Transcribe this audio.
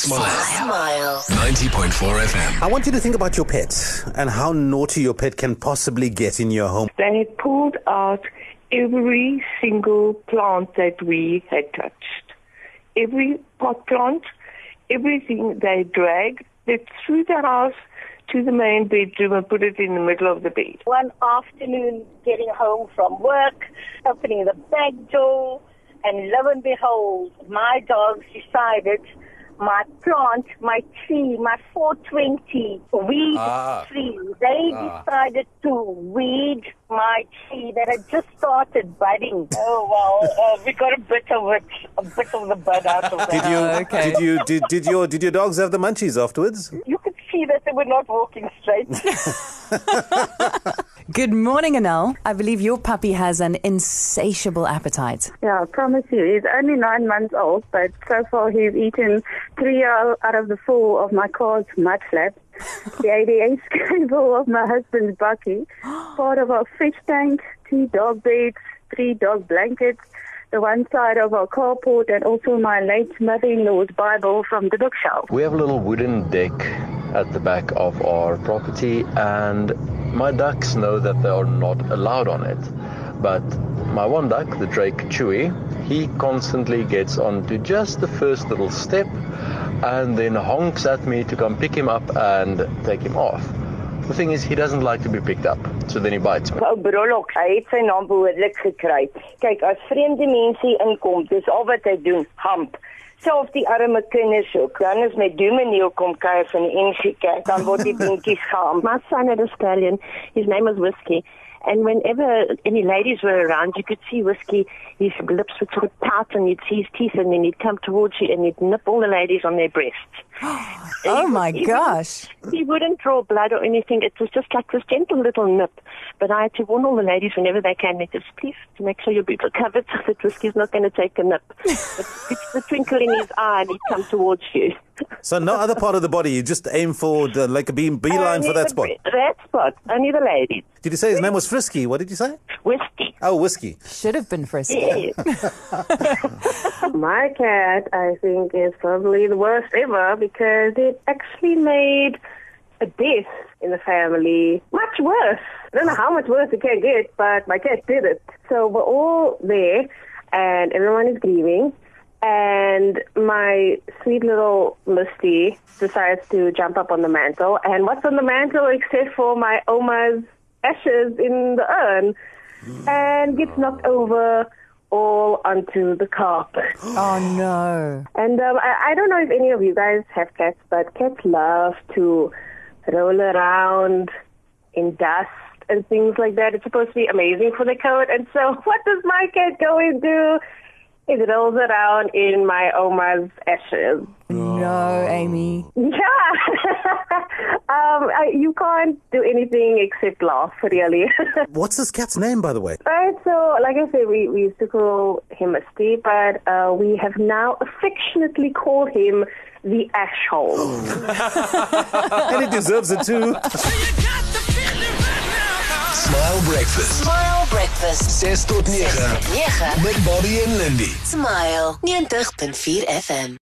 Smile. 90.4 FM. I want you to think about your pet and how naughty your pet can possibly get in your home. They had pulled out every single plant that we had touched. Every pot plant, everything they dragged. They threw the house to the main bedroom and put it in the middle of the bed. One afternoon, getting home from work, opening the back door, and lo and behold, my dogs decided my plant, my tree, my 420 weed tree, they decided to weed my tree that had just started budding. Oh, well, we got a bit of the bud out of that. Did your dogs have the munchies afterwards? You could see that they were not walking straight. Good morning, Anel. I believe your puppy has an insatiable appetite. Yeah, I promise you. He's only 9 months old, but so far he's eaten 3 out of the 4 of my car's mud flaps, the ADA cable of my husband's bucky, part of our fish tank, 2 dog beds, 3 dog blankets, the one side of our carport, and also my late mother-in-law's Bible from the bookshelf. We have a little wooden deck at the back of our property, and my ducks know that they are not allowed on it. But my one duck, the Drake Chewy, he constantly gets onto just the first little step and then honks at me to come pick him up and take him off. The thing is, he doesn't like to be picked up, so then he bites me. Ou Brolok, hy het sy naam behoorlik gekry. Kyk, as vreemde mense inkom, dis al wat hy doen, hamp. Selfs die arme kinders ook. Dan is met Dominee kom kuier van die NG Kerk, dan word die dingetjies gehamp. My son had a stallion. His name was Whiskey. And whenever any ladies were around, you could see Whiskey, his lips would sort of pout and you'd see his teeth and then he'd come towards you and he'd nip all the ladies on their breasts. Oh my gosh. He wouldn't draw blood or anything. It was just like this gentle little nip. But I had to warn all the ladies whenever they came, they just, please, to make sure your boobs are covered so that Whiskey's not going to take a nip. But it's the twinkle in his eye and he'd come towards you. So no other part of the body, you just aim for like a beeline for that spot? That spot, only the ladies. Did you say his name was Frisky? What did you say? Whiskey. Oh, Whiskey. Should have been Frisky. Yes. My cat, I think, is probably the worst ever because it actually made a death in the family much worse. I don't know how much worse it can get, but my cat did it. So we're all there and everyone is grieving. And my sweet little Misty decides to jump up on the mantle. And what's on the mantle except for my Oma's ashes in the urn? And gets knocked over all onto the carpet. Oh, no. And I don't know if any of you guys have cats, but cats love to roll around in dust and things like that. It's supposed to be amazing for the coat. And so what does my cat go and do? It rolls around in my Oma's ashes. No, Amy. Yeah. You can't do anything except laugh, really. What's this cat's name, by the way? Right, so like I said, we used to call him Misty, but we have now affectionately called him the Ashhole. And he deserves it too. Smile Breakfast. Smile Breakfast. 6 tot 9. 9. Met Bobby en Lindy. Smile 90.4 FM.